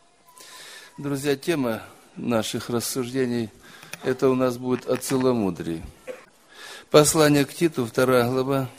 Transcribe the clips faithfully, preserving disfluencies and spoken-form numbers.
Друзья, тема наших рассуждений – это у нас будет о целомудрии. Послание к Титу, вторая глава,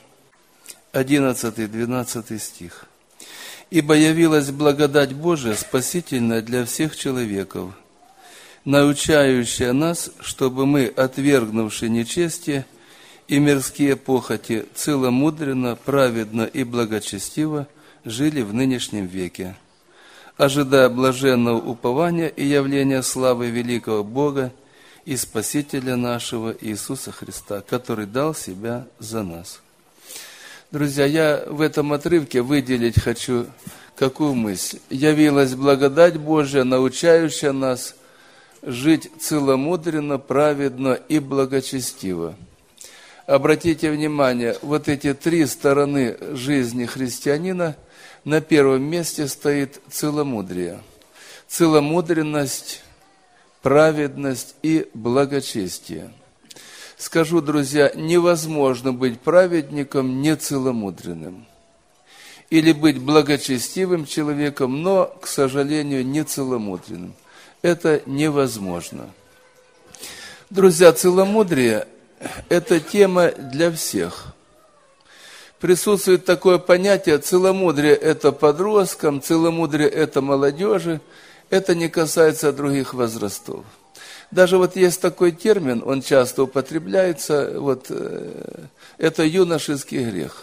одиннадцатый-двенадцатый стих. «Ибо явилась благодать Божия, спасительная для всех человеков, научающая нас, чтобы мы, отвергнувши нечестие и мирские похоти, целомудренно, праведно и благочестиво жили в нынешнем веке, ожидая блаженного упования и явления славы великого Бога и Спасителя нашего Иисуса Христа, который дал себя за нас». Друзья, я в этом отрывке выделить хочу какую мысль. Явилась благодать Божья, научающая нас жить целомудренно, праведно и благочестиво. Обратите внимание, вот эти три стороны жизни христианина, на первом месте стоит целомудрие. Целомудренность, праведность и благочестие. Скажу, друзья, невозможно быть праведником нецеломудренным. Или быть благочестивым человеком, но, к сожалению, нецеломудренным. Это невозможно. Друзья, целомудрие – это тема для всех. Присутствует такое понятие: целомудрие – это подросткам, целомудрие – это молодежи. Это не касается других возрастов. Даже вот есть такой термин, он часто употребляется, вот, э, это юношеский грех.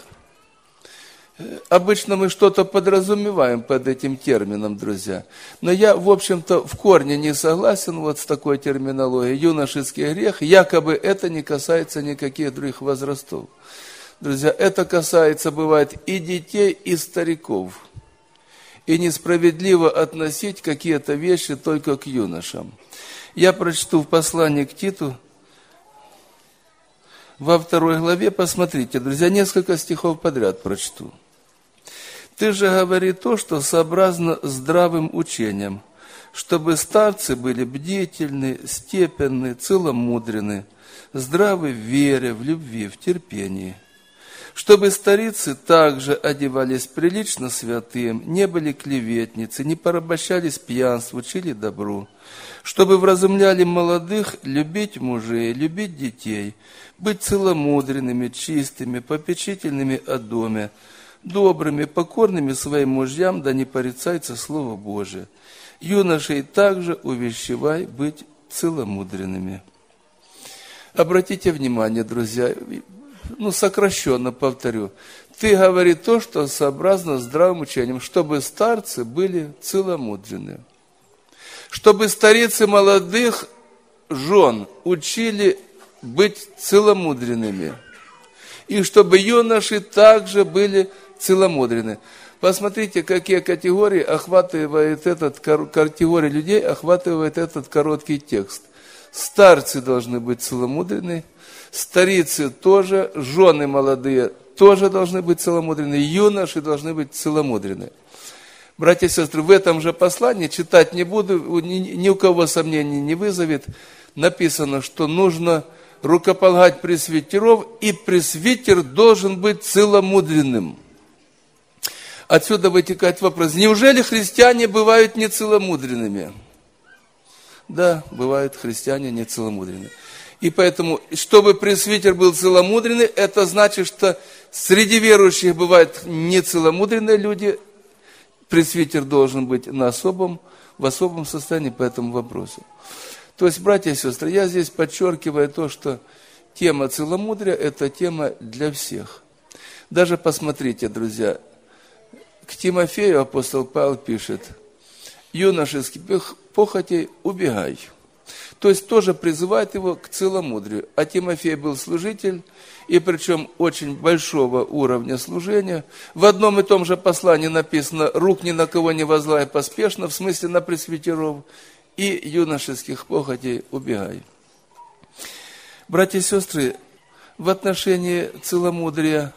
Обычно мы что-то подразумеваем под этим термином, друзья. Но я, в общем-то, в корне не согласен вот с такой терминологией. Юношеский грех, якобы это не касается никаких других возрастов. Друзья, это касается, бывает, и детей, и стариков. И несправедливо относить какие-то вещи только к юношам. Я прочту в послании к Титу, во второй главе, посмотрите, друзья, несколько стихов подряд прочту. «Ты же говори то, что сообразно здравым учением, чтобы старцы были бдительны, степенны, целомудрены, здравы в вере, в любви, в терпении. Чтобы старицы также одевались прилично святым, не были клеветницы, не порабощались пьянству, учили добру, чтобы вразумляли молодых любить мужей, любить детей, быть целомудренными, чистыми, попечительными о доме, добрыми, покорными своим мужьям, да не порицается Слово Божие. Юношей также увещевай быть целомудренными». Обратите внимание, друзья, ну, сокращенно повторю. «Ты говори то, что сообразно здравым учением, чтобы старцы были целомудрены, чтобы старицы молодых жен учили быть целомудренными, и чтобы юноши также были целомудрены». Посмотрите, какие категории охватывает этот, категории людей охватывает этот короткий текст. Старцы должны быть целомудрены, старицы тоже, жены молодые тоже должны быть целомудрены, юноши должны быть целомудрены. Братья и сестры, в этом же послании, читать не буду, ни, ни у кого сомнений не вызовет, написано, что нужно рукополагать пресвитеров, и пресвитер должен быть целомудренным. Отсюда вытекает вопрос: неужели христиане бывают нецеломудренными? Да, бывают христиане нецеломудренные. И поэтому, чтобы пресвитер был целомудренный, это значит, что среди верующих бывают нецеломудренные люди. Пресвитер должен быть на особом, в особом состоянии по этому вопросу. То есть, братья и сестры, я здесь подчеркиваю то, что тема целомудрия – это тема для всех. Даже посмотрите, друзья, к Тимофею апостол Павел пишет: «Юношеских похотей убегай». То есть тоже призывает его к целомудрию. А Тимофей был служитель, и причем очень большого уровня служения. В одном и том же послании написано: «Рук ни на кого не возлагай поспешно», в смысле на пресвитеров, и юношеских похотей убегай. Братья и сестры, в отношении целомудрия,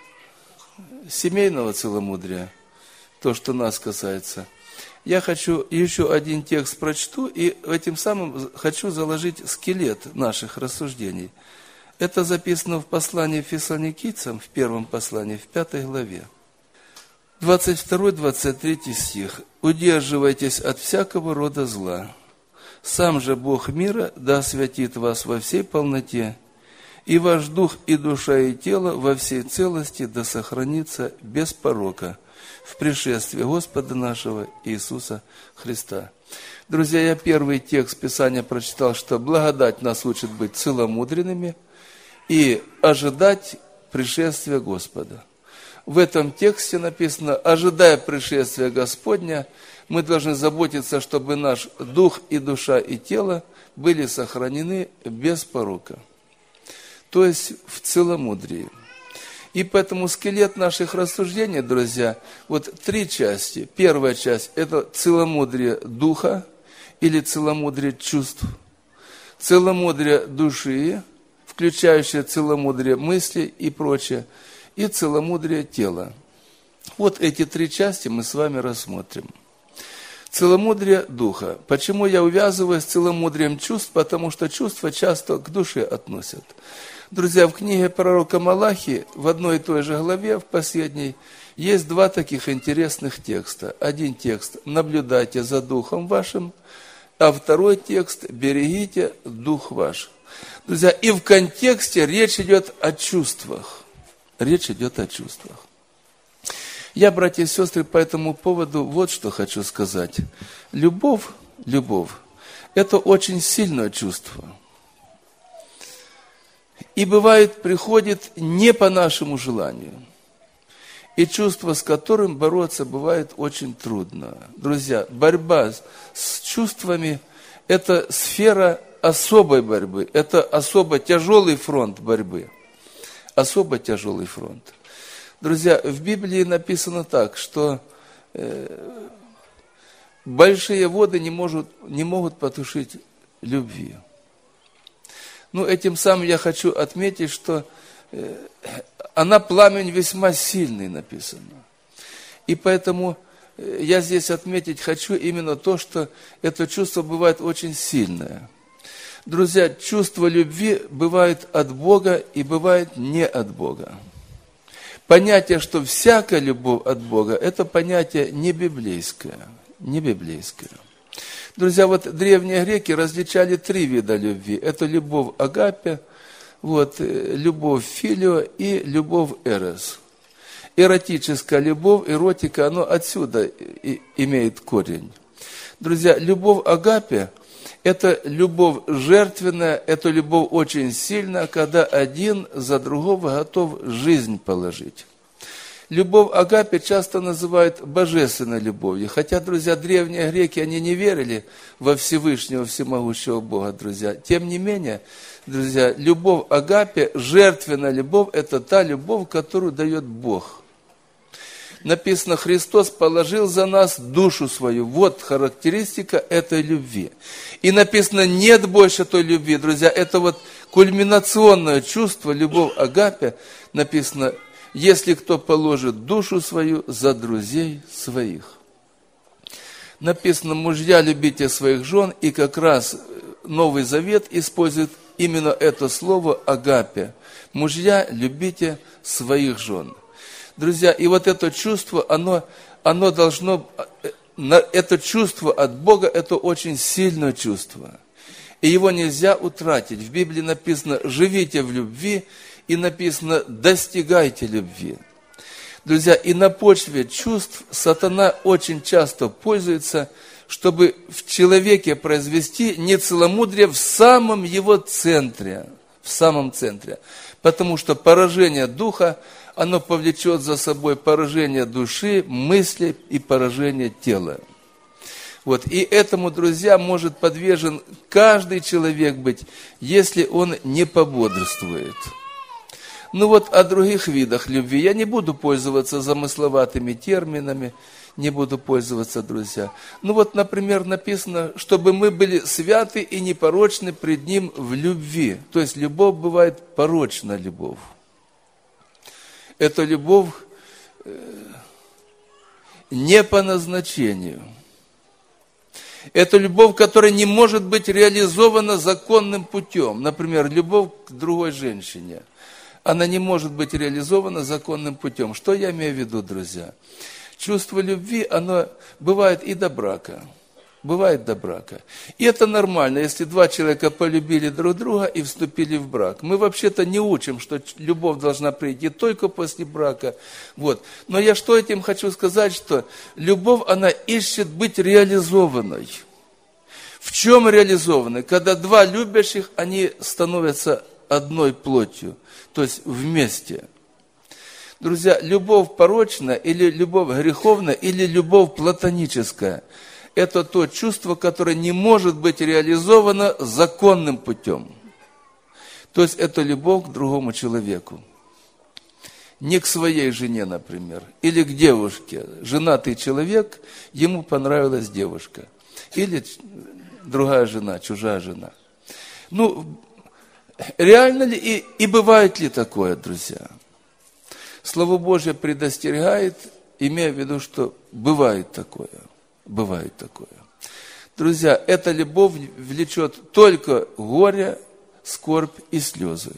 семейного целомудрия, то, что нас касается, я хочу еще один текст прочту, и этим самым хочу заложить скелет наших рассуждений. Это записано в послании Фессалоникийцам, в первом послании, в пятой главе. двадцать второй двадцать третий стих. «Удерживайтесь от всякого рода зла. Сам же Бог мира да освятит вас во всей полноте, и ваш дух, и душа, и тело во всей целости да сохранится без порока в пришествии Господа нашего Иисуса Христа». Друзья, я первый текст Писания прочитал, что благодать нас учит быть целомудренными и ожидать пришествия Господа. В этом тексте написано: ожидая пришествия Господня, мы должны заботиться, чтобы наш дух и душа и тело были сохранены без порока, то есть в целомудрии. И поэтому скелет наших рассуждений, друзья, вот три части. Первая часть – это целомудрие духа или целомудрие чувств, целомудрие души, включающее целомудрие мыслей и прочее, и целомудрие тела. Вот эти три части мы с вами рассмотрим. Целомудрие духа. Почему я увязываю с целомудрием чувств? Потому что чувства часто к душе относят. Друзья, в книге пророка Малахии, в одной и той же главе, в последней, есть два таких интересных текста. Один текст: «Наблюдайте за духом вашим», а второй текст: «Берегите дух ваш». Друзья, и в контексте речь идет о чувствах. Речь идет о чувствах. Я, братья и сестры, по этому поводу вот что хочу сказать. Любовь, любовь – это очень сильное чувство. И бывает, приходит не по нашему желанию. И чувство, с которым бороться, бывает очень трудно. Друзья, борьба с чувствами – это сфера особой борьбы. Это особо тяжелый фронт борьбы. Особо тяжелый фронт. Друзья, в Библии написано так, что э, большие воды не, может, не могут потушить любви. Ну, этим самым я хочу отметить, что э, она пламень весьма сильный, написано. И поэтому э, я здесь отметить хочу именно то, что это чувство бывает очень сильное. Друзья, чувство любви бывает от Бога и бывает не от Бога. Понятие, что всякая любовь от Бога, это понятие не библейское, не библейское. Друзья, вот древние греки различали три вида любви. Это любовь агапе, вот, любовь филио и любовь эрос. Эротическая любовь, эротика, оно отсюда и имеет корень. Друзья, любовь агапе – это любовь жертвенная, это любовь очень сильная, когда один за другого готов жизнь положить. Любовь агапе часто называют божественной любовью. Хотя, друзья, древние греки, они не верили во Всевышнего, всемогущего Бога, друзья. Тем не менее, друзья, любовь агапе, жертвенная любовь, это та любовь, которую дает Бог. Написано, Христос положил за нас душу свою. Вот характеристика этой любви. И написано, нет больше той любви. Друзья, это вот кульминационное чувство, любовь агапе. Написано, если кто положит душу свою за друзей своих. Написано, мужья, любите своих жен. И как раз Новый Завет использует именно это слово агапе. Мужья, любите своих жен. Друзья, и вот это чувство, оно, оно должно, это чувство от Бога, это очень сильное чувство. И его нельзя утратить. В Библии написано, живите в любви, и написано, достигайте любви. Друзья, и на почве чувств сатана очень часто пользуется, чтобы в человеке произвести нецеломудрие в самом его центре. В самом центре. Потому что поражение духа, оно повлечет за собой поражение души, мысли и поражение тела. Вот. И этому, друзья, может подвержен каждый человек быть, если он не пободрствует. Ну вот о других видах любви я не буду пользоваться замысловатыми терминами, не буду пользоваться, друзья. Ну вот, например, написано, чтобы мы были святы и непорочны пред Ним в любви. То есть любовь бывает порочная любовь. Это любовь не по назначению. Это любовь, которая не может быть реализована законным путем. Например, любовь к другой женщине. Она не может быть реализована законным путем. Что я имею в виду, друзья? Чувство любви, оно бывает и до брака. Бывает до брака. И это нормально, если два человека полюбили друг друга и вступили в брак. Мы вообще-то не учим, что любовь должна прийти только после брака. Вот. Но я что этим хочу сказать, что любовь, она ищет быть реализованной. В чем реализованной? Когда два любящих, они становятся одной плотью, то есть вместе. Друзья, любовь порочная или любовь греховная, или любовь платоническая – это то чувство, которое не может быть реализовано законным путем. То есть это любовь к другому человеку. Не к своей жене, например, или к девушке. Женатый человек, ему понравилась девушка. Или другая жена, чужая жена. Ну, реально ли и, и бывает ли такое, друзья? Слово Божье предостерегает, имея в виду, что бывает такое. Бывает такое. Друзья, эта любовь влечет только горе, скорбь и слезы.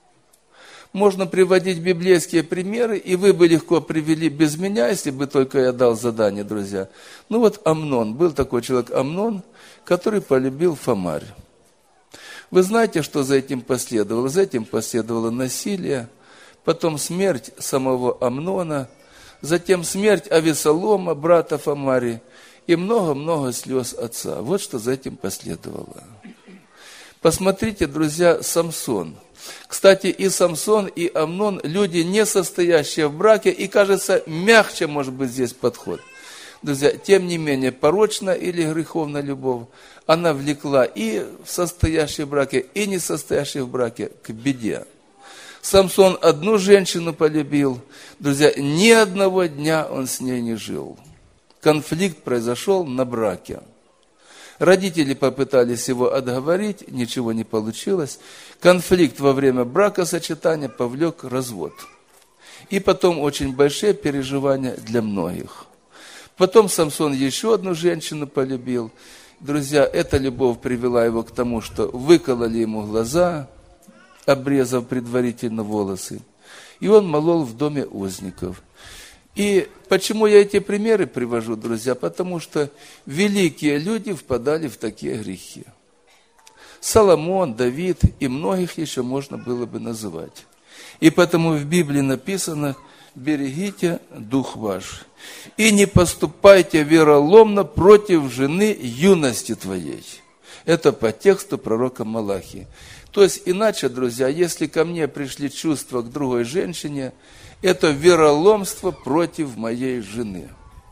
Можно приводить библейские примеры, и вы бы легко привели без меня, если бы только я дал задание, друзья. Ну вот Амнон, был такой человек Амнон, который полюбил Фамарь. Вы знаете, что за этим последовало? За этим последовало насилие, потом смерть самого Амнона, затем смерть Авесолома, брата Фамари, и много-много слез отца. Вот что за этим последовало. Посмотрите, друзья, Самсон. Кстати, и Самсон, и Амнон – люди, не состоящие в браке, и, кажется, мягче может быть здесь подход. Друзья, тем не менее, порочная или греховная любовь, она влекла и состоящие в браке, и не состоящие в браке к беде. Самсон одну женщину полюбил. Друзья, ни одного дня он с ней не жил. Конфликт произошел на браке. Родители попытались его отговорить, ничего не получилось. Конфликт во время бракосочетания повлек развод. И потом очень большие переживания для многих. Потом Самсон еще одну женщину полюбил. Друзья, эта любовь привела его к тому, что выкололи ему глаза, обрезав предварительно волосы. И он молол в доме узников. И почему я эти примеры привожу, друзья? Потому что великие люди впадали в такие грехи. Соломон, Давид и многих еще можно было бы называть. И потому в Библии написано: берегите дух ваш и не поступайте вероломно против жены юности твоей. Это по тексту пророка Малахии. То есть, иначе, друзья, если ко мне пришли чувства к другой женщине, это вероломство против моей жены.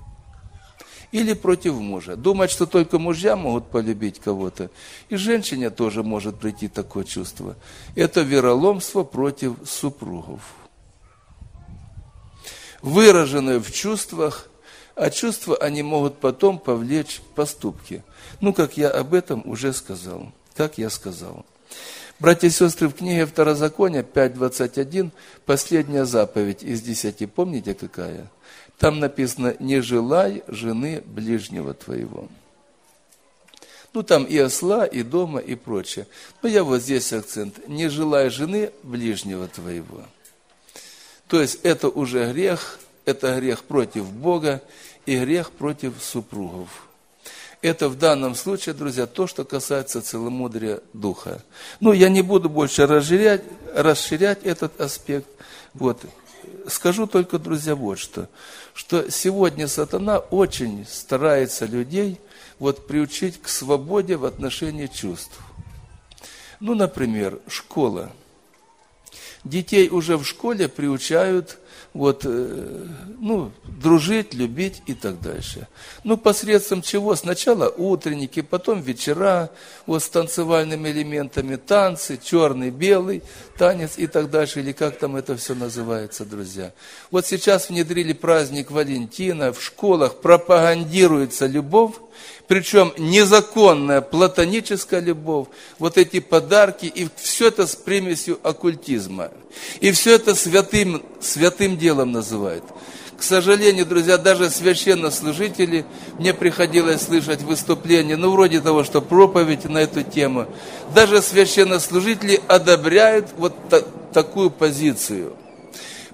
Или против мужа. Думать, что только мужья могут полюбить кого-то, и женщине тоже может прийти такое чувство. Это вероломство против супругов. Выраженное в чувствах, а чувства они могут потом повлечь поступки. Ну, как я об этом уже сказал. Как я сказал. Братья и сестры, в книге Второзакония пять двадцать один, последняя заповедь из десяти, помните какая? Там написано: не желай жены ближнего твоего. Ну, там и осла, и дома, и прочее. Но я вот здесь акцент: не желай жены ближнего твоего. То есть, это уже грех, это грех против Бога и грех против супругов. Это в данном случае, друзья, то, что касается целомудрия духа. Ну, я не буду больше расширять, расширять этот аспект. Вот. Скажу только, друзья, вот что. Что сегодня сатана очень старается людей вот, приучить к свободе в отношении чувств. Ну, например, школа. Детей уже в школе приучают вот, ну, дружить, любить и так дальше. Ну, посредством чего? Сначала утренники, потом вечера, вот с танцевальными элементами, танцы, черный, белый, танец и так дальше, или как там это все называется, друзья. Вот сейчас внедрили праздник Валентина, в школах пропагандируется любовь, причем незаконная платоническая любовь, вот эти подарки, и все это с примесью оккультизма. И все это святым, святым делом называют. К сожалению, друзья, даже священнослужители, мне приходилось слышать выступления, ну, вроде того, что проповедь на эту тему, даже священнослужители одобряют вот та, такую позицию.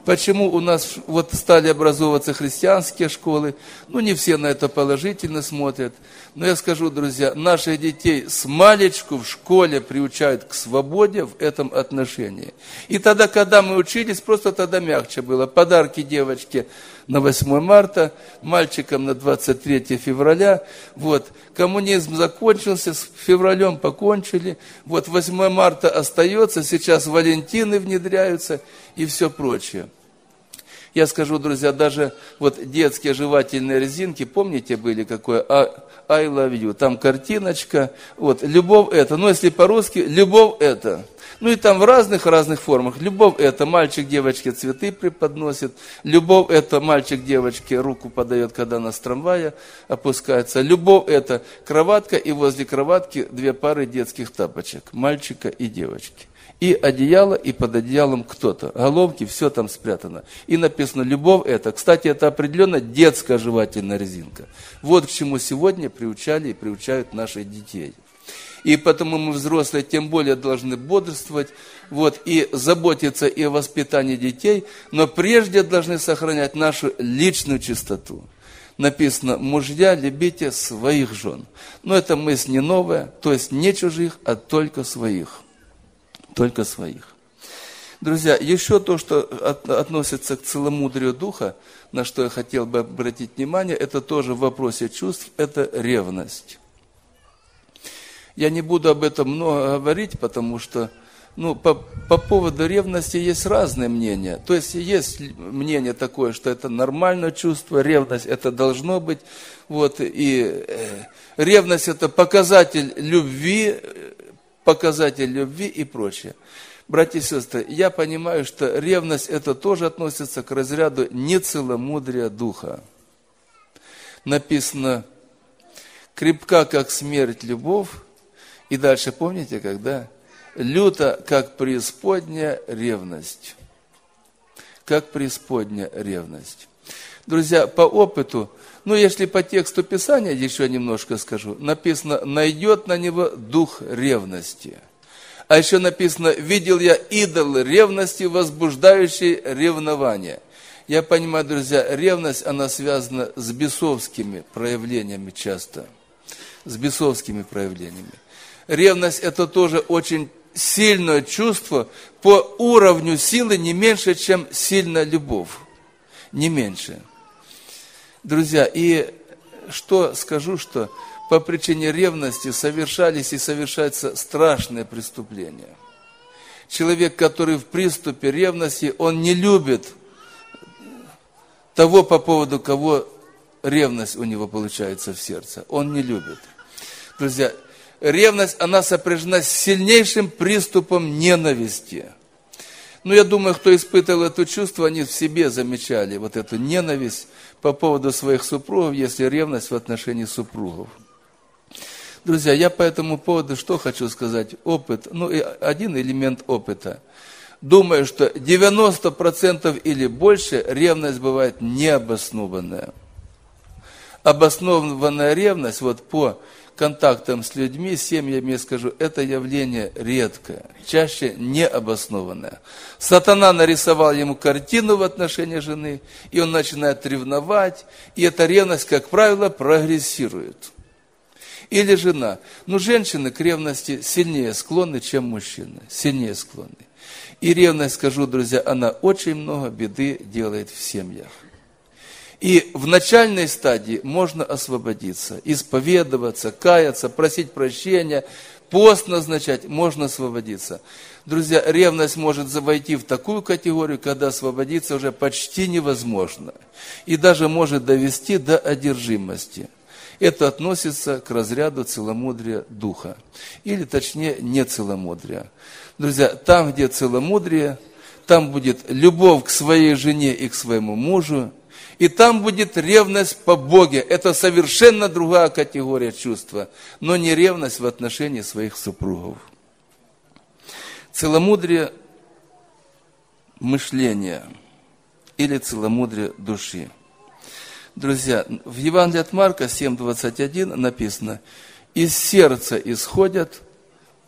Почему у нас вот стали образовываться христианские школы? Ну, не все на это положительно смотрят. Но я скажу, друзья, наших детей с малечку в школе приучают к свободе в этом отношении. И тогда, когда мы учились, просто тогда мягче было. Подарки девочке на восьмое марта, мальчикам на двадцать третье февраля. Вот. Коммунизм закончился, с февралем покончили. Вот восьмое марта остается, сейчас валентины внедряются и все прочее. Я скажу, друзья, даже вот детские жевательные резинки, помните, были какое I love you, там картиночка, вот, любовь это, ну, если по-русски, любовь это. Ну, и там в разных-разных формах. Любовь это, мальчик девочке цветы преподносит. Любовь это, мальчик девочке руку подает, когда она с трамвая опускается. Любовь это, кроватка, и возле кроватки две пары детских тапочек, мальчика и девочки. И одеяло, и под одеялом кто-то. Головки, все там спрятано. И написано, любовь это. Кстати, это определенно детская жевательная резинка. Вот к чему сегодня приучали и приучают наших детей. И потому мы, взрослые, тем более должны бодрствовать, вот, и заботиться и о воспитании детей, но прежде должны сохранять нашу личную чистоту. Написано, мужья, любите своих жен. Но это мысль не новая, то есть не чужих, а только своих. Только своих. Друзья, еще то, что от, относится к целомудрию духа, на что я хотел бы обратить внимание, это тоже в вопросе чувств, это ревность. Я не буду об этом много говорить, потому что ну, по, по поводу ревности есть разные мнения. То есть есть мнение такое, что это нормальное чувство, ревность это должно быть. Вот, и э, ревность это показатель любви, показатель любви и прочее. Братья и сестры, я понимаю, что ревность это тоже относится к разряду нецеломудрия духа. Написано, крепка, как смерть, любовь. И дальше, помните, когда? Люто, как преисподняя ревность. Как преисподняя ревность. Друзья, по опыту, ну, если по тексту Писания еще немножко скажу, написано, найдет на него дух ревности. А еще написано, видел я идол ревности, возбуждающий ревнование. Я понимаю, друзья, ревность, она связана с бесовскими проявлениями часто. С бесовскими проявлениями. Ревность это тоже очень сильное чувство, по уровню силы не меньше, чем сильная любовь. Не меньше. Друзья, и что скажу, что по причине ревности совершались и совершаются страшные преступления. Человек, который в приступе ревности, он не любит того, по поводу кого ревность у него получается в сердце. Он не любит. Друзья, ревность, она сопряжена с сильнейшим приступом ненависти. Ну, я думаю, кто испытывал это чувство, они в себе замечали вот эту ненависть по поводу своих супругов, если ревность в отношении супругов. Друзья, я по этому поводу что хочу сказать? Опыт, ну, и один элемент опыта. Думаю, что девяносто процентов или больше ревность бывает необоснованная. Обоснованная ревность, вот по контактам с людьми, с семьями, я скажу, это явление редкое, чаще необоснованное. Сатана нарисовал ему картину в отношении жены, и он начинает ревновать, и эта ревность, как правило, прогрессирует. Или жена. Но женщины к ревности сильнее склонны, чем мужчины. Сильнее склонны. И ревность, скажу, друзья, она очень много беды делает в семьях. И в начальной стадии можно освободиться, исповедоваться, каяться, просить прощения, пост назначать, можно освободиться. Друзья, ревность может войти в такую категорию, когда освободиться уже почти невозможно. И даже может довести до одержимости. Это относится к разряду целомудрия духа. Или точнее, нецеломудрия. Друзья, там, где целомудрие, там будет любовь к своей жене и к своему мужу. И там будет ревность по Боге. Это совершенно другая категория чувства. Но не ревность в отношении своих супругов. Целомудрие мышления. Или целомудрие души. Друзья, в Евангелии от Марка семь двадцать один написано, из сердца исходят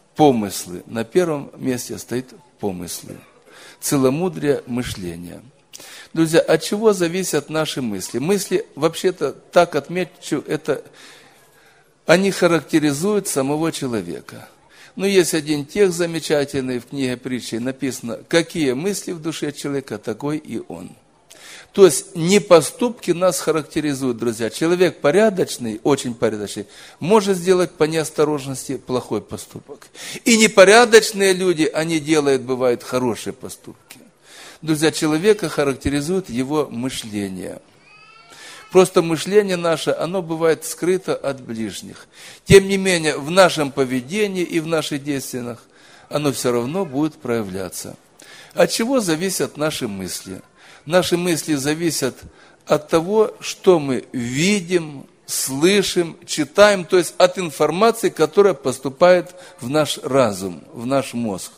помыслы. На первом месте стоит помыслы. Целомудрие мышления. Друзья, от чего зависят наши мысли? Мысли, вообще-то, так отмечу, это они характеризуют самого человека. Но есть один текст замечательный в книге притчи, написано: какие мысли в душе человека, такой и он. То есть не поступки нас характеризуют, друзья. Человек порядочный, очень порядочный, может сделать по неосторожности плохой поступок. И непорядочные люди, они делают, бывают, хорошие поступки. Друзья, человека характеризует его мышление. Просто мышление наше, оно бывает скрыто от ближних. Тем не менее, в нашем поведении и в наших действиях оно все равно будет проявляться. От чего зависят наши мысли? Наши мысли зависят от того, что мы видим, слышим, читаем, то есть от информации, которая поступает в наш разум, в наш мозг.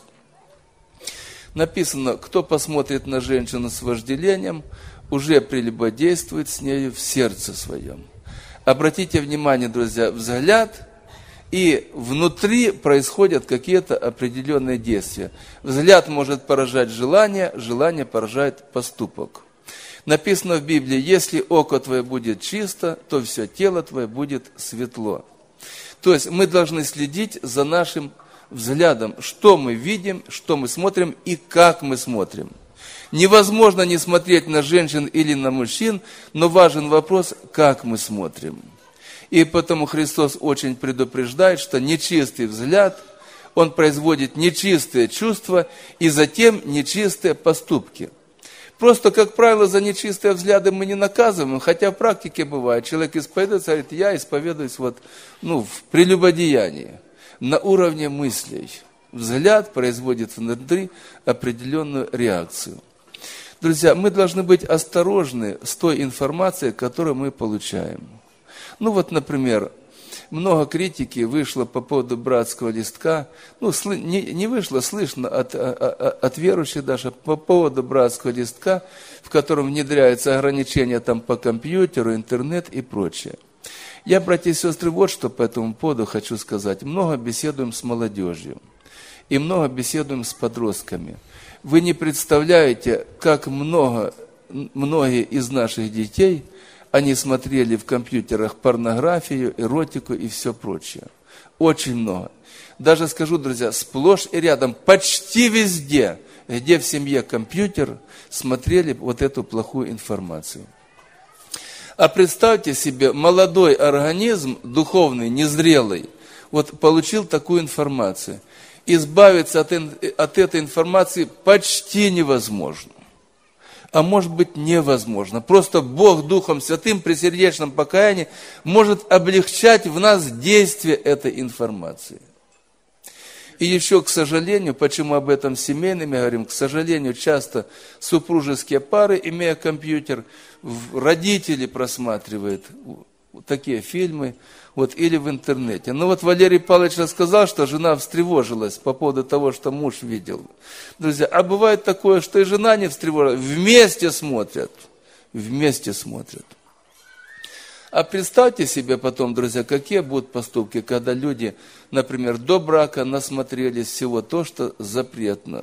Написано: кто посмотрит на женщину с вожделением, уже прелюбодействует с нею в сердце своем. Обратите внимание, друзья, взгляд, и внутри происходят какие-то определенные действия. Взгляд может поражать желание, желание поражает поступок. Написано в Библии: если око твое будет чисто, то все тело твое будет светло. То есть мы должны следить за нашим взглядом, что мы видим, что мы смотрим и как мы смотрим. Невозможно не смотреть на женщин или на мужчин, но важен вопрос, как мы смотрим. И потому Христос очень предупреждает, что нечистый взгляд, он производит нечистые чувства и затем нечистые поступки. Просто, как правило, за нечистые взгляды мы не наказываем, хотя в практике бывает. Человек исповедуется, говорит: я исповедуюсь вот, ну, в прелюбодеянии, на уровне мыслей. Взгляд производит внутри определенную реакцию. Друзья, мы должны быть осторожны с той информацией, которую мы получаем. Ну вот, например, много критики вышло по поводу братского листка. Ну, не, не вышло, слышно от, от верующих даже по поводу братского листка, в котором внедряются ограничения там по компьютеру, интернет и прочее. Я, братья и сестры, вот что по этому поводу хочу сказать. Много беседуем с молодежью и много беседуем с подростками. Вы не представляете, как много, многие из наших детей, они смотрели в компьютерах порнографию, эротику и все прочее. Очень много. Даже скажу, друзья, сплошь и рядом, почти везде, где в семье компьютер, смотрели вот эту плохую информацию. А представьте себе, молодой организм, духовный, незрелый, вот получил такую информацию. Избавиться от, от этой информации почти невозможно. А может быть невозможно. Просто Бог Духом Святым при сердечном покаянии может облегчать в нас действие этой информации. И еще, к сожалению, почему об этом семейными говорим, к сожалению, часто супружеские пары, имея компьютер, родители просматривают такие фильмы, вот, или в интернете. Но вот Валерий Павлович рассказал, что жена встревожилась по поводу того, что муж видел. Друзья, а бывает такое, что и жена не встревожилась, вместе смотрят, вместе смотрят. А представьте себе потом, друзья, какие будут поступки, когда люди, например, до брака насмотрелись всего то, что запретно.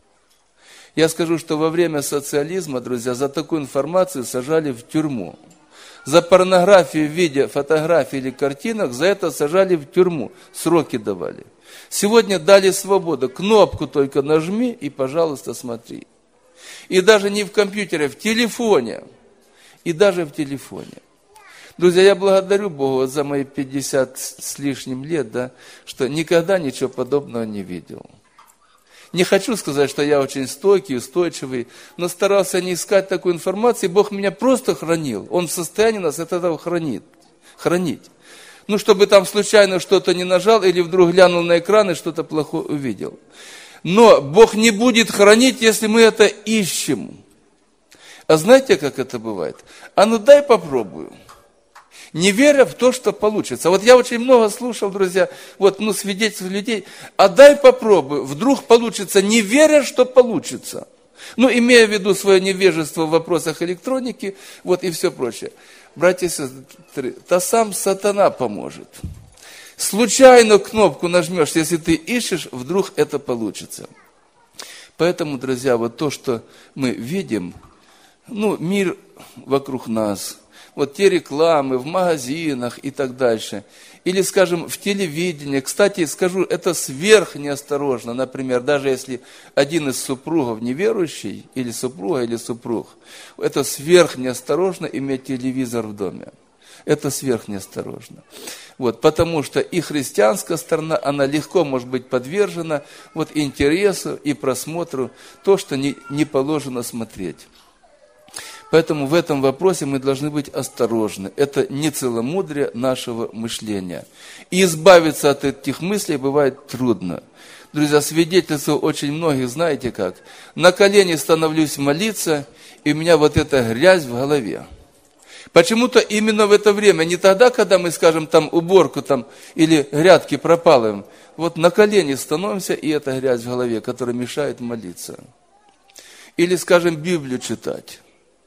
Я скажу, что во время социализма, друзья, за такую информацию сажали в тюрьму. За порнографию в виде фотографий или картинок, за это сажали в тюрьму, сроки давали. Сегодня дали свободу, кнопку только нажми и, пожалуйста, смотри. И даже не в компьютере, в телефоне. И даже в телефоне. Друзья, я благодарю Бога за мои пятьдесят с лишним лет, да, что никогда ничего подобного не видел. Не хочу сказать, что я очень стойкий, устойчивый, но старался не искать такой информации. Бог меня просто хранил. Он в состоянии нас от этого хранит, хранить. Ну, чтобы там случайно что-то не нажал или вдруг глянул на экран и что-то плохое увидел. Но Бог не будет хранить, если мы это ищем. А знаете, как это бывает? А ну дай попробую. Не веря в то, что получится. Вот я очень много слушал, друзья, вот, ну, свидетельств людей. А дай попробую, вдруг получится, не веря, что получится. Ну, имея в виду свое невежество в вопросах электроники, вот, и все прочее. Братья и сестры, то сам сатана поможет. Случайно кнопку нажмешь, если ты ищешь, вдруг это получится. Поэтому, друзья, вот то, что мы видим, ну, мир вокруг нас, вот те рекламы в магазинах и так дальше, или, скажем, в телевидении. Кстати, скажу, это сверх неосторожно, например, даже если один из супругов неверующий, или супруга, или супруг, это сверх неосторожно иметь телевизор в доме. Это сверх неосторожно. Вот, потому что и христианская сторона, она легко может быть подвержена вот, интересу и просмотру то, что не, не положено смотреть. Поэтому в этом вопросе мы должны быть осторожны. Это не целомудрие нашего мышления. И избавиться от этих мыслей бывает трудно. Друзья, свидетельствую очень многих, знаете как? На колени становлюсь молиться, и у меня вот эта грязь в голове. Почему-то именно в это время, не тогда, когда мы, скажем, там уборку там, или грядки пропалываем. Вот на колени становимся, и эта грязь в голове, которая мешает молиться. Или, скажем, Библию читать.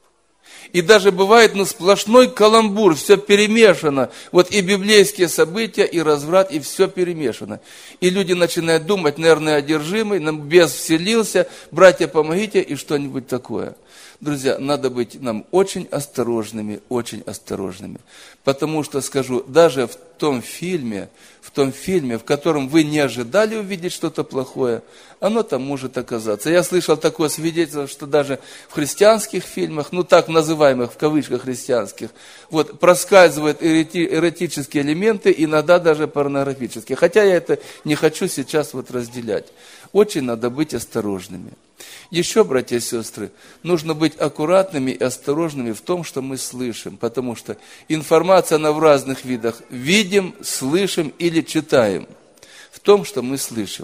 И даже бывает, ну, сплошной каламбур, все перемешано. Вот и библейские события, и разврат, и все перемешано. И люди начинают думать, наверное, одержимый, нам бес вселился, братья, помогите, и что-нибудь такое. Друзья, надо быть нам очень осторожными, очень осторожными. Потому что, скажу, даже в том фильме, в том фильме, в котором вы не ожидали увидеть что-то плохое, оно там может оказаться. Я слышал такое свидетельство, что даже в христианских фильмах, ну так называемых, в кавычках христианских, вот проскальзывают эроти, эротические элементы, иногда даже порнографические. Хотя я это не хочу сейчас вот разделять. Очень надо быть осторожными. Еще, братья и сестры, нужно быть аккуратными и осторожными в том, что мы слышим, потому что информация, она в разных видах. Видим, слышим или читаем в том, что мы слышим.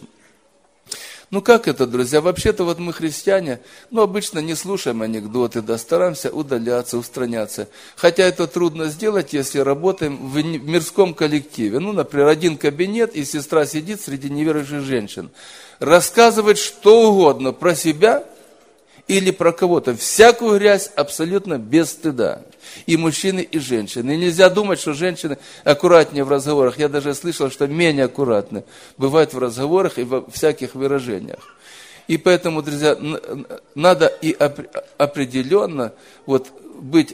Ну как это, друзья? Вообще-то вот мы христиане, ну обычно не слушаем анекдоты, да, стараемся удаляться, устраняться. Хотя это трудно сделать, если работаем в мирском коллективе. Ну, например, один кабинет, и сестра сидит среди неверующих женщин. Рассказывает что угодно про себя или про кого-то. Всякую грязь абсолютно без стыда. И мужчины, и женщины. И нельзя думать, что женщины аккуратнее в разговорах. Я даже слышал, что менее аккуратны бывают в разговорах и во всяких выражениях. И поэтому, друзья, надо и определенно вот быть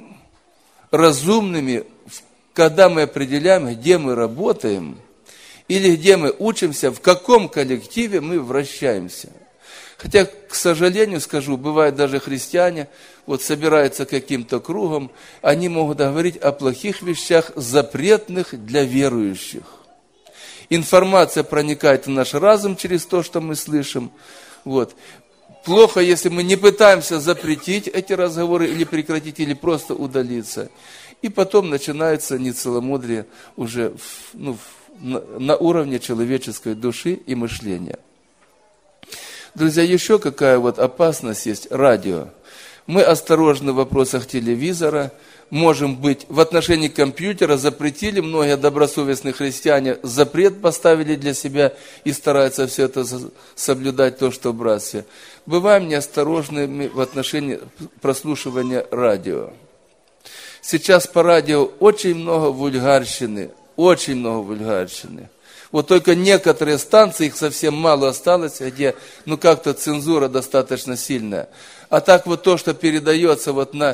разумными, когда мы определяем, где мы работаем, или где мы учимся, в каком коллективе мы вращаемся. Хотя, к сожалению, скажу, бывает даже христиане, вот собираются каким-то кругом, они могут говорить о плохих вещах, запретных для верующих. Информация проникает в наш разум через то, что мы слышим. Вот. Плохо, если мы не пытаемся запретить эти разговоры, или прекратить, или просто удалиться. И потом начинается нецеломудрие уже ну, на, на уровне человеческой души и мышления. Друзья, еще какая вот опасность есть радио. Мы осторожны в вопросах телевизора, можем быть в отношении компьютера, запретили, многие добросовестные христиане запрет поставили для себя и стараются все это соблюдать, то, что в братстве. Бываем неосторожными в отношении прослушивания радио. Сейчас по радио очень много вульгарщины, очень много вульгарщины. Вот только некоторые станции, их совсем мало осталось, где ну как-то цензура достаточно сильная. А так вот то, что передается вот на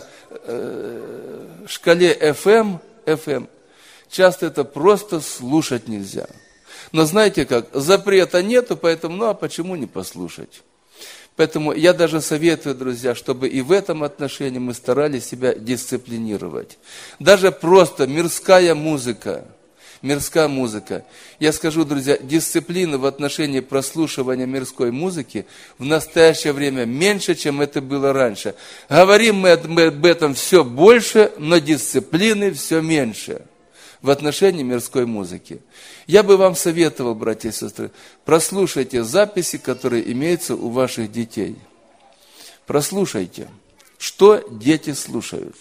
э, шкале эф эм, эф эм, часто это просто слушать нельзя. Но знаете как, запрета нету, поэтому, ну а почему не послушать? Поэтому я даже советую, друзья, чтобы и в этом отношении мы старались себя дисциплинировать. Даже просто мирская музыка. Мирская музыка. Я скажу, друзья, дисциплины в отношении прослушивания мирской музыки в настоящее время меньше, чем это было раньше. Говорим мы об этом все больше, но дисциплины все меньше в отношении мирской музыки. Я бы вам советовал, братья и сестры, прослушайте записи, которые имеются у ваших детей. Прослушайте, что дети слушают.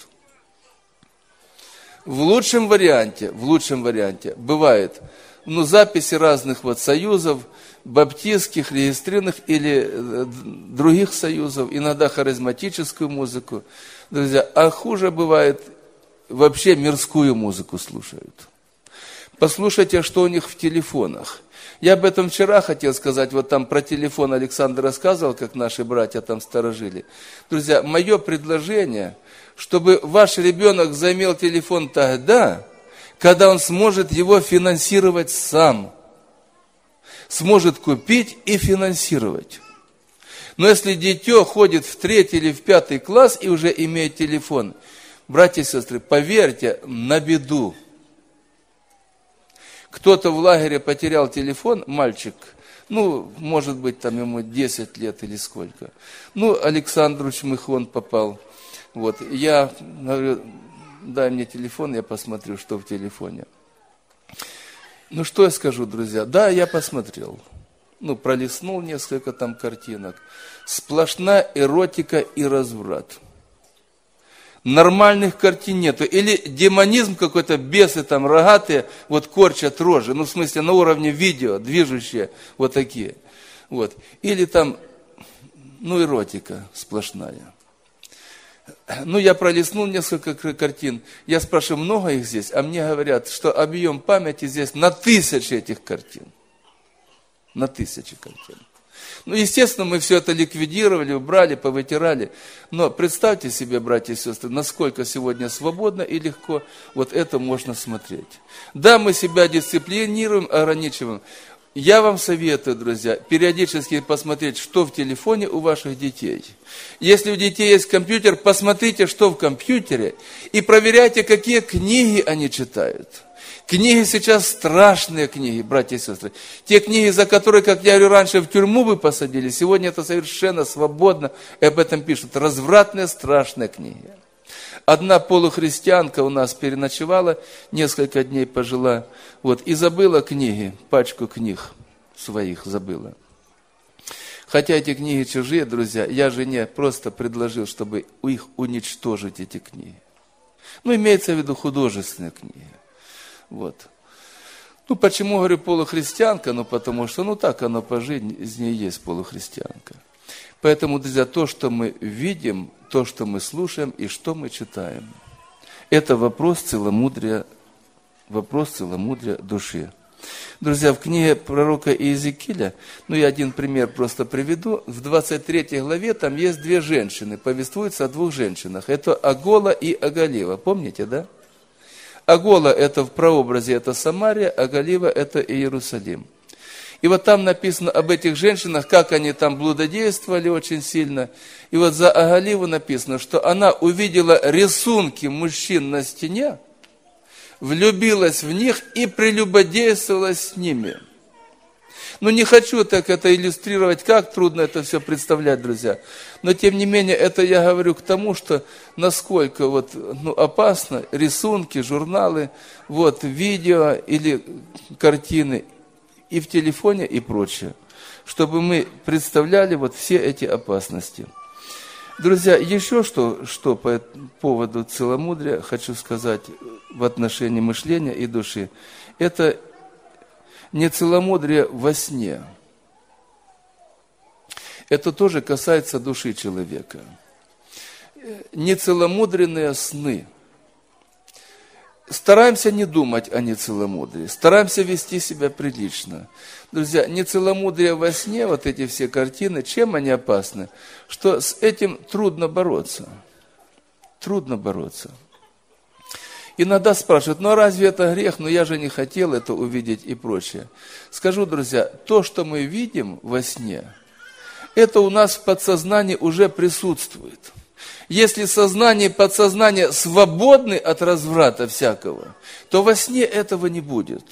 В лучшем варианте, в лучшем варианте бывает, ну, записи разных вот союзов, баптистских, регистрированных или других союзов, иногда харизматическую музыку, друзья, а хуже бывает, вообще мирскую музыку слушают. Послушайте, что у них в телефонах. Я об этом вчера хотел сказать, вот там про телефон Александр рассказывал, как наши братья там сторожили. Друзья, мое предложение, чтобы ваш ребенок заимел телефон тогда, когда он сможет его финансировать сам. Сможет купить и финансировать. Но если дитё ходит в третий или в пятый класс и уже имеет телефон, братья и сестры, поверьте, на беду. Кто-то в лагере потерял телефон, мальчик, ну, может быть, там ему десять лет или сколько. Ну, Александр Чмыхон попал. Вот, я говорю, дай мне телефон, я посмотрю, что в телефоне. Ну, что я скажу, друзья? Да, я посмотрел. Ну, пролистнул несколько там картинок. Сплошная эротика и разврат. Нормальных картин нету. Или демонизм какой-то, бесы там рогатые, вот корчат рожи. Ну, в смысле, на уровне видео, движущие, вот такие. Вот. Или там, ну, эротика сплошная. Ну, я пролистнул несколько картин. Я спрашиваю, много их здесь? А мне говорят, что объем памяти здесь на тысячи этих картин. На тысячи картин. Ну, естественно, мы все это ликвидировали, убрали, повытирали. Но представьте себе, братья и сестры, насколько сегодня свободно и легко вот это можно смотреть. Да, мы себя дисциплинируем, ограничиваем. Я вам советую, друзья, периодически посмотреть, что в телефоне у ваших детей. Если у детей есть компьютер, посмотрите, что в компьютере, и проверяйте, какие книги они читают. Книги сейчас страшные книги, братья и сестры. Те книги, за которые, как я говорю, раньше в тюрьму бы посадили, сегодня это совершенно свободно, и об этом пишут. Развратные, страшные книги. Одна полухристианка у нас переночевала, несколько дней пожила, вот, и забыла книги, пачку книг своих забыла. Хотя эти книги чужие, друзья, я жене просто предложил, чтобы их уничтожить, эти книги. Ну, имеется в виду художественные книги. Вот. Ну, почему говорю полухристианка? Ну, потому что, ну, так оно по жизни, из нее есть полухристианка. Поэтому, друзья, то, что мы видим, то, что мы слушаем и что мы читаем, это вопрос целомудрия, вопрос целомудрия души. Друзья, в книге пророка Иезекииля, ну, я один пример просто приведу, в двадцать третьей главе там есть две женщины, повествуется о двух женщинах. Это Агола и Агалива, помните, да? Агола это в прообразе, это Самария, Агалива это Иерусалим. И вот там написано об этих женщинах, как они там блудодействовали очень сильно. И вот за Агаливу написано, что она увидела рисунки мужчин на стене, влюбилась в них и прелюбодействовала с ними. Ну, не хочу так это иллюстрировать, как трудно это все представлять, друзья. Но, тем не менее, это я говорю к тому, что насколько вот, ну, опасно рисунки, журналы, вот, видео или картины и в телефоне и прочее. Чтобы мы представляли вот все эти опасности. Друзья, еще что, что по поводу целомудрия хочу сказать в отношении мышления и души. Это не целомудрие во сне. Это тоже касается души человека. Нецеломудренные сны. Стараемся не думать о нецеломудрии, стараемся вести себя прилично. Друзья, нецеломудрие во сне, вот эти все картины, чем они опасны? Что с этим трудно бороться. Трудно бороться. Иногда спрашивают, ну а разве это грех? Ну я же не хотел это увидеть и прочее. Скажу, друзья, то, что мы видим во сне, это у нас в подсознании уже присутствует. Если сознание и подсознание свободны от разврата всякого, то во сне этого не будет.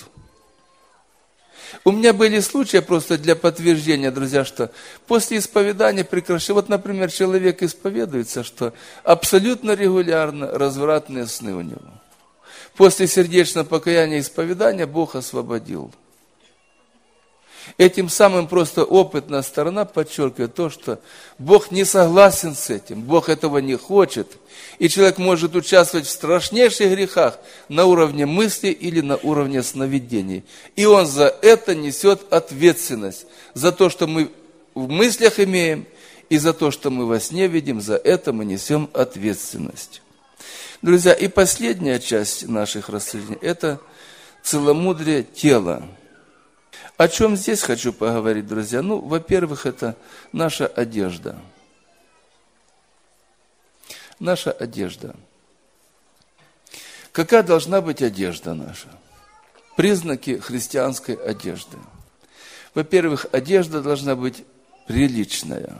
У меня были случаи, просто для подтверждения, друзья, что после исповедания прекращаю. Вот, например, человек исповедуется, что абсолютно регулярно развратные сны у него. После сердечного покаяния и исповедания Бог освободил. Этим самым просто опытная сторона подчеркивает то, что Бог не согласен с этим, Бог этого не хочет. И человек может участвовать в страшнейших грехах на уровне мысли или на уровне сновидений. И он за это несет ответственность. За то, что мы в мыслях имеем, и за то, что мы во сне видим, за это мы несем ответственность. Друзья, и последняя часть наших рассуждений – это целомудрие тела. О чем здесь хочу поговорить, друзья? Ну, во-первых, это наша одежда. Наша одежда. Какая должна быть одежда наша? Признаки христианской одежды. Во-первых, одежда должна быть приличная.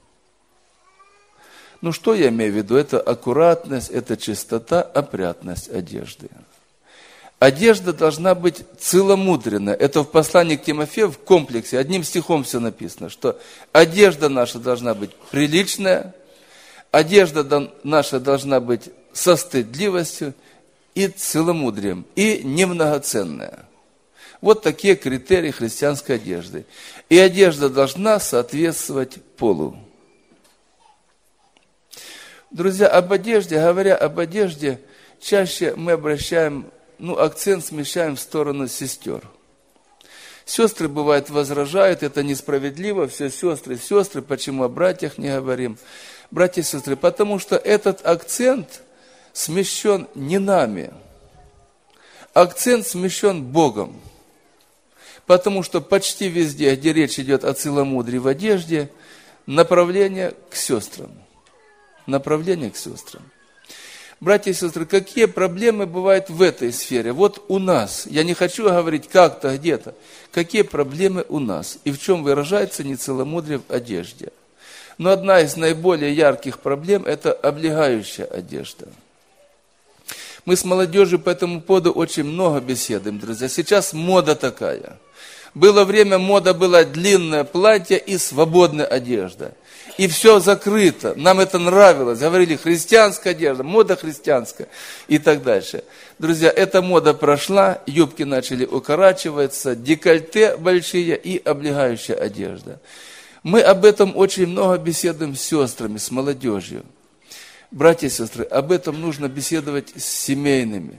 Ну, что я имею в виду? Это аккуратность, это чистота, опрятность одежды. Одежда должна быть целомудренная. Это в послании к Тимофею в комплексе, одним стихом все написано, что одежда наша должна быть приличная, одежда наша должна быть со стыдливостью и целомудрием, и немногоценная. Вот такие критерии христианской одежды. И одежда должна соответствовать полу. Друзья, об одежде, говоря об одежде, чаще мы обращаем, ну, акцент смещаем в сторону сестер. Сестры, бывает, возражают, это несправедливо, все сестры, сестры, почему о братьях не говорим? Братья и сестры, потому что этот акцент смещен не нами, акцент смещен Богом. Потому что почти везде, где речь идет о целомудрии в одежде, направление к сестрам. Направление к сестрам. Братья и сестры, какие проблемы бывают в этой сфере? Вот у нас, я не хочу говорить как-то, где-то, какие проблемы у нас и в чем выражается нецеломудрие в одежде. Но одна из наиболее ярких проблем – это облегающая одежда. Мы с молодежью по этому поводу очень много беседуем, друзья. Сейчас мода такая. Было время, мода была длинное платье и свободная одежда. И все закрыто. Нам это нравилось. Говорили, христианская одежда, мода христианская и так дальше. Друзья, эта мода прошла, юбки начали укорачиваться, декольте большие и облегающая одежда. Мы об этом очень много беседуем с сестрами, с молодежью. Братья и сестры, об этом нужно беседовать с семейными.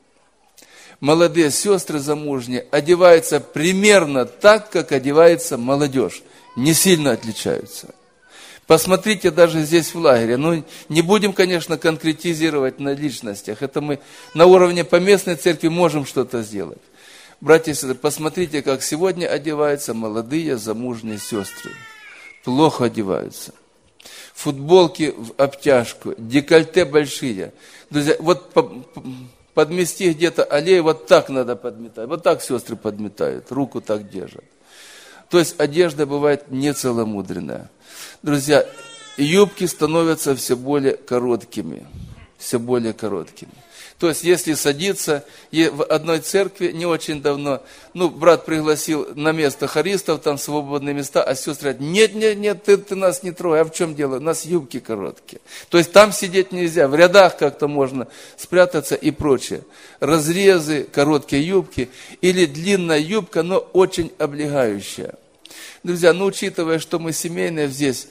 Молодые сестры замужние одеваются примерно так, как одевается молодежь. Не сильно отличаются. Посмотрите даже здесь в лагере. Ну, не будем, конечно, конкретизировать на личностях. Это мы на уровне поместной церкви можем что-то сделать. Братья и сестры, посмотрите, как сегодня одеваются молодые замужние сестры. Плохо одеваются. Футболки в обтяжку, декольте большие. Друзья, вот подмести где-то аллею, вот так надо подметать. Вот так сестры подметают, руку так держат. То есть одежда бывает нецеломудренная. Друзья, юбки становятся все более короткими. Все более короткими. То есть, если садиться, в одной церкви не очень давно, ну, брат пригласил на место хористов, там свободные места, а сестры говорят, нет, нет, нет, ты, ты нас не трогай, а в чем дело? У нас юбки короткие. То есть, там сидеть нельзя, в рядах как-то можно спрятаться и прочее. Разрезы, короткие юбки или длинная юбка, но очень облегающая. Друзья, ну, учитывая, что мы семейные здесь,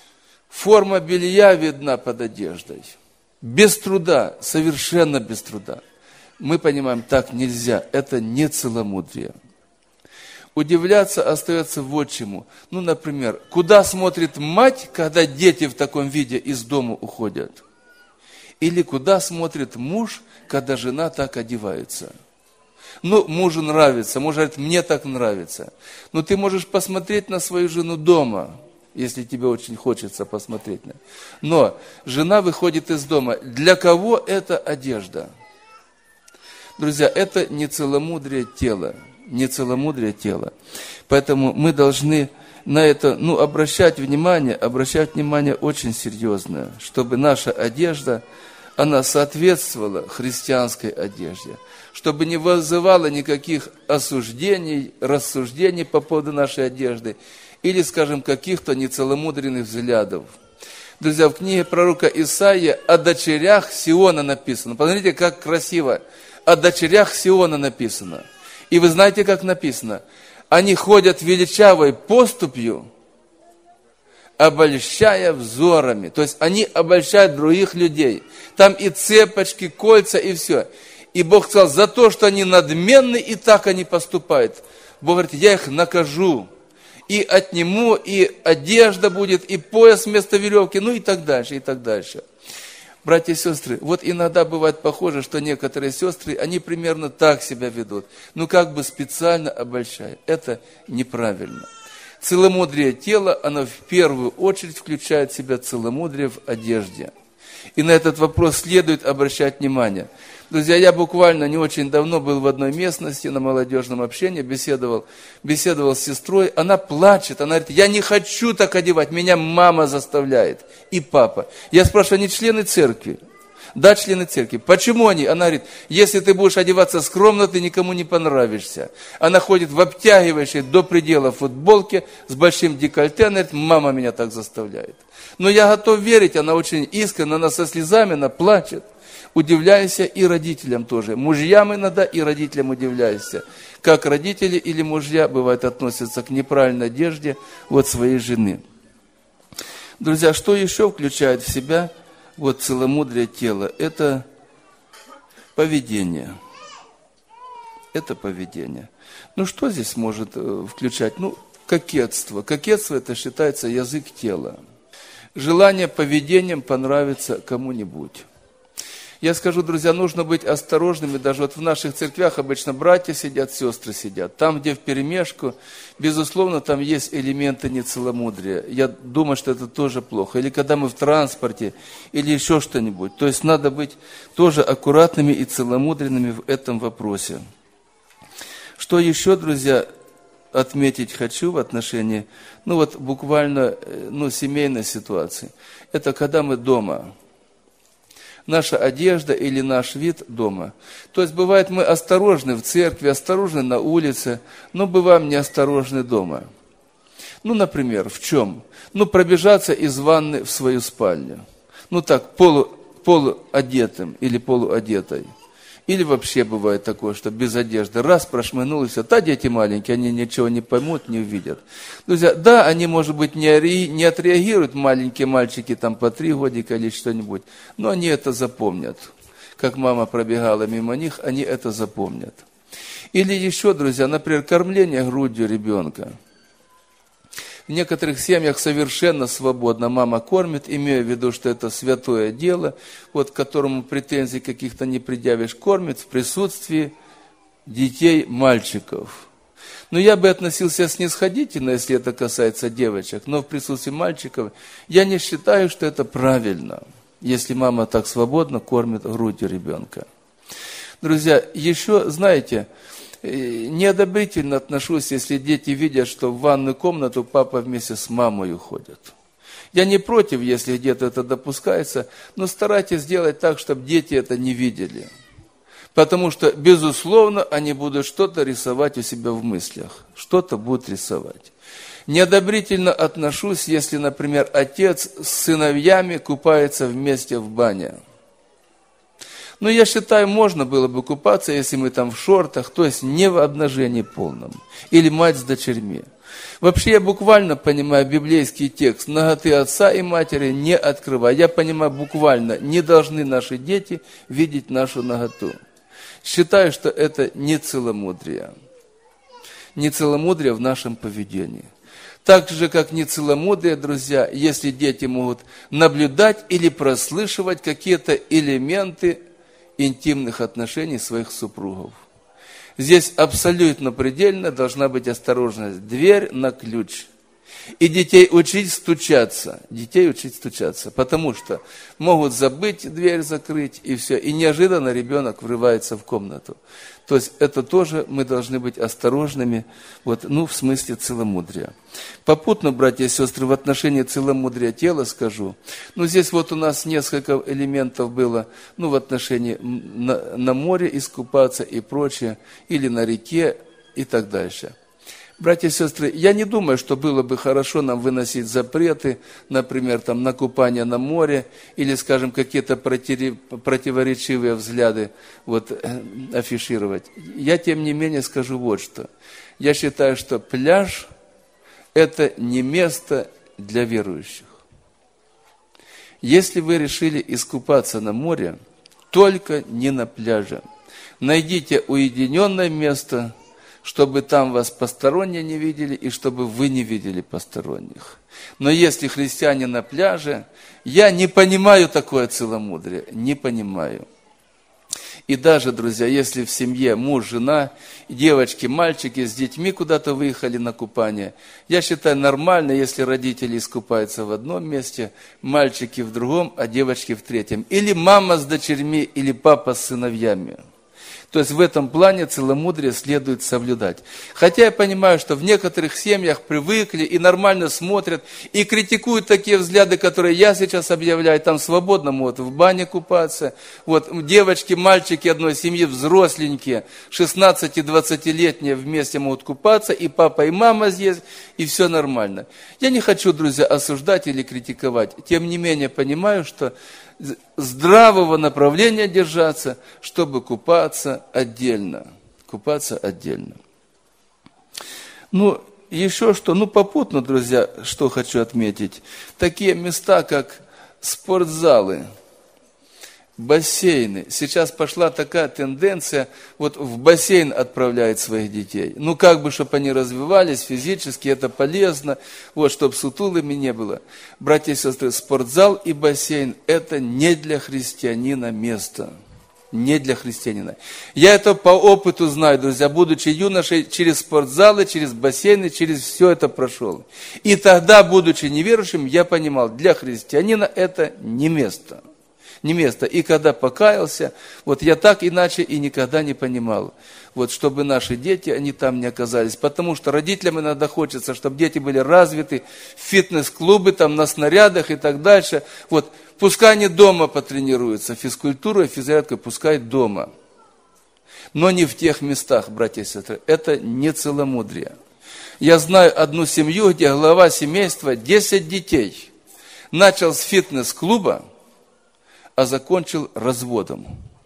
форма белья видна под одеждой. Без труда, совершенно без труда. Мы понимаем, так нельзя, это не целомудрие. Удивляться остается вот чему. Ну, например, куда смотрит мать, когда дети в таком виде из дома уходят? Или куда смотрит муж, когда жена так одевается? Ну, мужу нравится, муж говорит, мне так нравится. Но ты можешь посмотреть на свою жену дома, если тебе очень хочется посмотреть на. Но жена выходит из дома. Для кого это одежда? Друзья, это не целомудрие тела. Не целомудрие тела. Поэтому мы должны на это, ну, обращать внимание, обращать внимание очень серьезно, чтобы наша одежда, она соответствовала христианской одежде, чтобы не вызывала никаких осуждений, рассуждений по поводу нашей одежды, или, скажем, каких-то нецеломудренных взглядов. Друзья, в книге пророка Исаии о дочерях Сиона написано. Посмотрите, как красиво. О дочерях Сиона написано. И вы знаете, как написано? Они ходят величавой поступью, обольщая взорами. То есть, они обольщают других людей. Там и цепочки, кольца, и все. И Бог сказал, за то, что они надменны, и так они поступают. Бог говорит, я их накажу. И отниму, и одежда будет, и пояс вместо веревки, ну и так дальше, и так дальше. Братья и сестры, вот иногда бывает похоже, что некоторые сестры, они примерно так себя ведут, ну как бы специально обольщая. Это неправильно. Целомудрие тела, оно в первую очередь включает в себя целомудрие в одежде. И на этот вопрос следует обращать внимание. Друзья, я буквально не очень давно был в одной местности на молодежном общении, беседовал, беседовал с сестрой. Она плачет, она говорит, я не хочу так одевать, меня мама заставляет и папа. Я спрашиваю, они члены церкви? Да, члены церкви. Почему они? Она говорит, если ты будешь одеваться скромно, ты никому не понравишься. Она ходит в обтягивающей до предела футболке с большим декольте. Она говорит, мама меня так заставляет. Но я готов верить, она очень искренне, она со слезами, она плачет. Удивляйся и родителям тоже. Мужьям иногда и родителям удивляйся. Как родители или мужья, бывает, относятся к неправильной одежде вот своей жены. Друзья, что еще включает в себя вот целомудрие тела? Это поведение. Это поведение. Ну, что здесь может включать? Ну, кокетство. Кокетство, это считается язык тела. Желание поведением понравиться кому-нибудь. Я скажу, друзья, нужно быть осторожными. Даже вот в наших церквях обычно братья сидят, сестры сидят. Там, где вперемешку, безусловно, там есть элементы нецеломудрия. Я думаю, что это тоже плохо. Или когда мы в транспорте, или еще что-нибудь. То есть надо быть тоже аккуратными и целомудренными в этом вопросе. Что еще, друзья, отметить хочу в отношении, ну вот буквально, ну, семейной ситуации. Это когда мы дома. Наша одежда или наш вид дома. То есть, бывает, мы осторожны в церкви, осторожны на улице, но бываем неосторожны дома. Ну, например, в чем? Ну, пробежаться из ванны в свою спальню. Ну, так, полу, полуодетым или полуодетой. Или вообще бывает такое, что без одежды. Раз прошмыгнул и все. Да, дети маленькие, они ничего не поймут, не увидят. Друзья, да, они, может быть, не, не отреагируют, маленькие мальчики, там по три годика или что-нибудь, но они это запомнят. Как мама пробегала мимо них, они это запомнят. Или еще, друзья, например, кормление грудью ребенка. В некоторых семьях совершенно свободно мама кормит, имея в виду, что это святое дело, вот к которому претензий каких-то не предъявишь, кормит в присутствии детей, мальчиков. Но я бы относился снисходительно, если это касается девочек, но в присутствии мальчиков я не считаю, что это правильно, если мама так свободно кормит грудью ребенка. Друзья, еще, знаете, неодобрительно отношусь, если дети видят, что в ванную комнату папа вместе с мамой уходят. Я не против, если где-то это допускается, но старайтесь сделать так, чтобы дети это не видели. Потому что, безусловно, они будут что-то рисовать у себя в мыслях. Что-то будут рисовать. Неодобрительно отношусь, если, например, отец с сыновьями купается вместе в бане. Но я считаю, можно было бы купаться, если мы там в шортах, то есть не в обнажении полном. Или мать с дочерьми. Вообще я буквально понимаю библейский текст. Наготы отца и матери не открывай. Я понимаю буквально, не должны наши дети видеть нашу наготу. Считаю, что это не целомудрие. Не целомудрие в нашем поведении. Так же, как не целомудрие, друзья, если дети могут наблюдать или прослушивать какие-то элементы интимных отношений своих супругов. Здесь абсолютно предельно должна быть осторожность. Дверь на ключ. И детей учить стучаться. Детей учить стучаться. Потому что могут забыть дверь закрыть, и все. И неожиданно ребенок врывается в комнату. То есть это тоже мы должны быть осторожными, вот, ну, в смысле целомудрия. Попутно, братья и сестры, в отношении целомудрия тела скажу. Ну, здесь вот у нас несколько элементов было, ну, в отношении на, на море искупаться и прочее, или на реке и так дальше. Братья и сестры, я не думаю, что было бы хорошо нам выносить запреты, например, там, на купание на море, или, скажем, какие-то противоречивые взгляды вот, афишировать. Я, тем не менее, скажу вот что. Я считаю, что пляж – это не место для верующих. Если вы решили искупаться на море, только не на пляже. Найдите уединенное место, чтобы там вас посторонние не видели, и чтобы вы не видели посторонних. Но если христиане на пляже, я не понимаю такое целомудрие, не понимаю. И даже, друзья, если в семье муж, жена, девочки, мальчики с детьми куда-то выехали на купание, я считаю нормально, если родители искупаются в одном месте, мальчики в другом, а девочки в третьем. Или мама с дочерьми, или папа с сыновьями. То есть в этом плане целомудрие следует соблюдать. Хотя я понимаю, что в некоторых семьях привыкли и нормально смотрят, и критикуют такие взгляды, которые я сейчас объявляю, там свободно могут в бане купаться. Вот девочки, мальчики одной семьи, взросленькие, шестнадцати-двадцатилетние вместе могут купаться, и папа, и мама здесь, и все нормально. Я не хочу, друзья, осуждать или критиковать. Тем не менее, понимаю, что здравого направления держаться, чтобы купаться отдельно. Купаться отдельно. Ну, еще что, ну, попутно, друзья, что хочу отметить. Такие места, как спортзалы, бассейны. Сейчас пошла такая тенденция, вот в бассейн отправляют своих детей. Ну, как бы, чтобы они развивались физически, это полезно, вот, чтобы сутулыми не было. Братья и сестры, спортзал и бассейн – это не для христианина место. Не для христианина. Я это по опыту знаю, друзья, будучи юношей, через спортзалы, через бассейны, через все это прошел. И тогда, будучи неверующим, я понимал, для христианина это не место. Не место. И когда покаялся, вот я так иначе и никогда не понимал, вот чтобы наши дети, они там не оказались. Потому что родителям иногда хочется, чтобы дети были развиты, фитнес-клубы, там на снарядах и так дальше. Вот пускай они дома потренируются, физкультурой, физзарядкой пускай дома. Но не в тех местах, братья и сестры. Это не целомудрие. Я знаю одну семью, где глава семейства, десять детей, начал с фитнес-клуба, а закончил разводом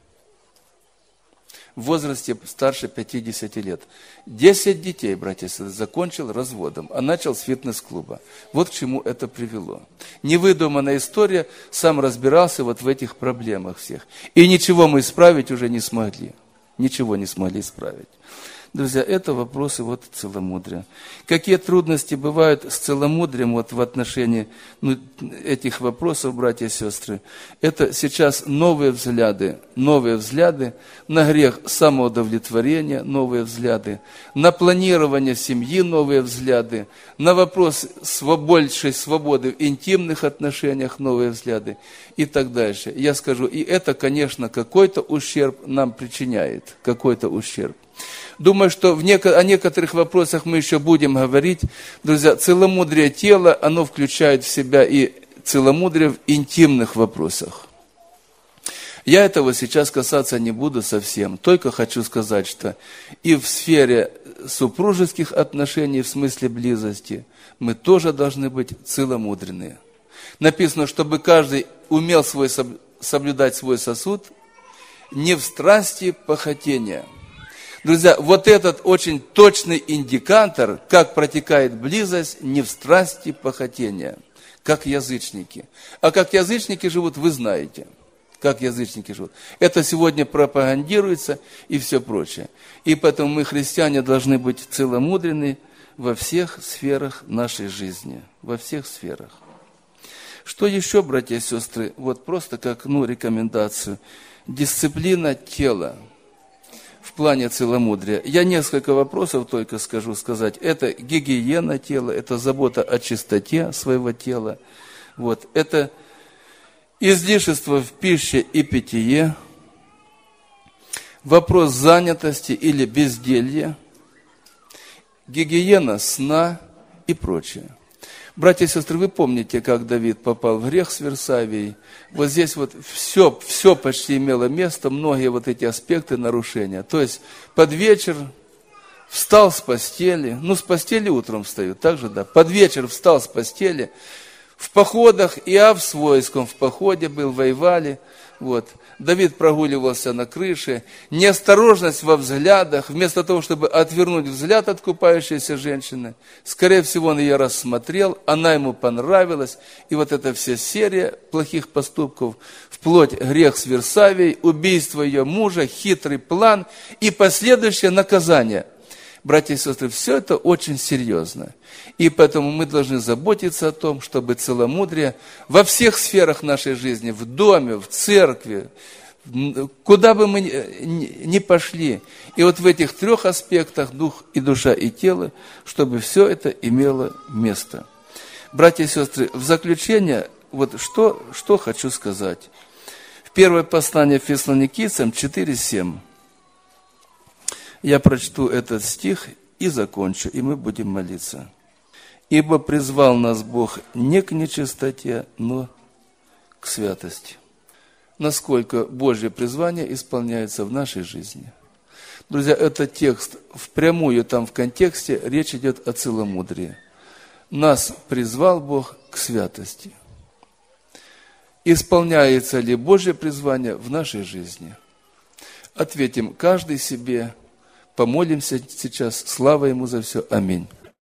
в возрасте старше пятидесяти лет. Десять детей, братья и сестры, закончил разводом, а начал с фитнес-клуба. Вот к чему это привело. Невыдуманная история, сам разбирался вот в этих проблемах всех. И ничего мы исправить уже не смогли. Ничего не смогли исправить. Друзья, это вопросы вот целомудрия. Какие трудности бывают с целомудрием вот в отношении ну, этих вопросов, братья и сестры? Это сейчас новые взгляды, новые взгляды на грех самоудовлетворения, новые взгляды, на планирование семьи, новые взгляды, на вопрос большей свободы в интимных отношениях, новые взгляды и так дальше. Я скажу, и это, конечно, какой-то ущерб нам причиняет, какой-то ущерб. Думаю, что в неко- о некоторых вопросах мы еще будем говорить. Друзья, целомудрие тела, оно включает в себя и целомудрие в интимных вопросах. Я этого сейчас касаться не буду совсем. Только хочу сказать, что и в сфере супружеских отношений, в смысле близости, мы тоже должны быть целомудренные. Написано, чтобы каждый умел свой, соблюдать свой сосуд не в страсти похотения. Друзья, вот этот очень точный индикатор, как протекает близость, не в страсти похотения, как язычники. А как язычники живут, вы знаете, как язычники живут. Это сегодня пропагандируется и все прочее. И поэтому мы, христиане, должны быть целомудренны во всех сферах нашей жизни, во всех сферах. Что еще, братья и сестры, вот просто как ну, рекомендацию. Дисциплина тела. В плане целомудрия. Я несколько вопросов только скажу сказать. Это гигиена тела, это забота о чистоте своего тела. Вот. Это излишество в пище и питье. Вопрос занятости или безделья. Гигиена сна и прочее. Братья и сестры, вы помните, как Давид попал в грех с Версавией? Вот здесь вот все, все почти имело место, многие вот эти аспекты нарушения. То есть под вечер встал с постели, ну с постели утром встают, так же, да, под вечер встал с постели, в походах, Иав с войском в походе был, воевали, вот. Давид прогуливался на крыше, неосторожность во взглядах, вместо того, чтобы отвернуть взгляд от купающейся женщины, скорее всего, он ее рассмотрел, она ему понравилась, и вот эта вся серия плохих поступков, вплоть грех с Версавией, убийство ее мужа, хитрый план и последующее наказание. Братья и сестры, все это очень серьезно. И поэтому мы должны заботиться о том, чтобы целомудрие во всех сферах нашей жизни, в доме, в церкви, куда бы мы ни пошли, и вот в этих трех аспектах, дух и душа и тело, чтобы все это имело место. Братья и сестры, в заключение, вот что, что хочу сказать. В первое послание Фессалоникийцам четыре семь. Я прочту этот стих и закончу, и мы будем молиться. «Ибо призвал нас Бог не к нечистоте, но к святости». Насколько Божье призвание исполняется в нашей жизни. Друзья, этот текст впрямую там в контексте, речь идет о целомудрии. Нас призвал Бог к святости. Исполняется ли Божье призвание в нашей жизни? Ответим каждый себе. Помолимся сейчас. Слава Ему за все. Аминь.